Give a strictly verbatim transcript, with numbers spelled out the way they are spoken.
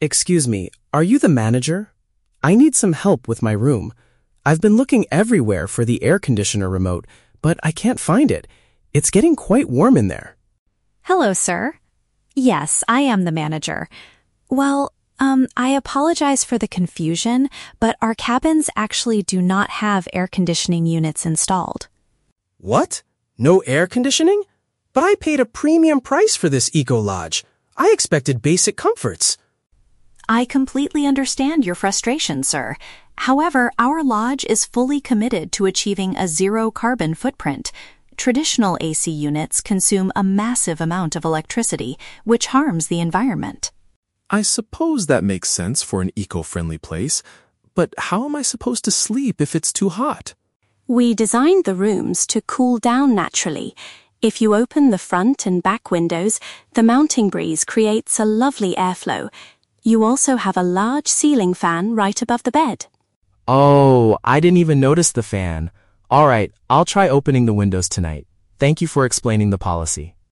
Excuse me, are you the manager? I need some help with my room. I've been looking everywhere for the air conditioner remote, but I can't find it. It's getting quite warm in there. Hello, sir. Yes, I am the manager. Well, um, I apologize for the confusion, but our cabins actually do not have air conditioning units installed. What? No air conditioning? But I paid a premium price for this Eco Lodge. I expected basic comforts. I completely understand your frustration, sir. However, our lodge is fully committed to achieving a zero carbon footprint. Traditional A C units consume a massive amount of electricity, which harms the environment. I suppose that makes sense for an eco-friendly place, but how am I supposed to sleep if it's too hot? We designed the rooms to cool down naturally. If you open the front and back windows, the mounting breeze creates a lovely airflow. You also have a large ceiling fan right above the bed. Oh, I didn't even notice the fan. All right, I'll try opening the windows tonight. Thank you for explaining the policy.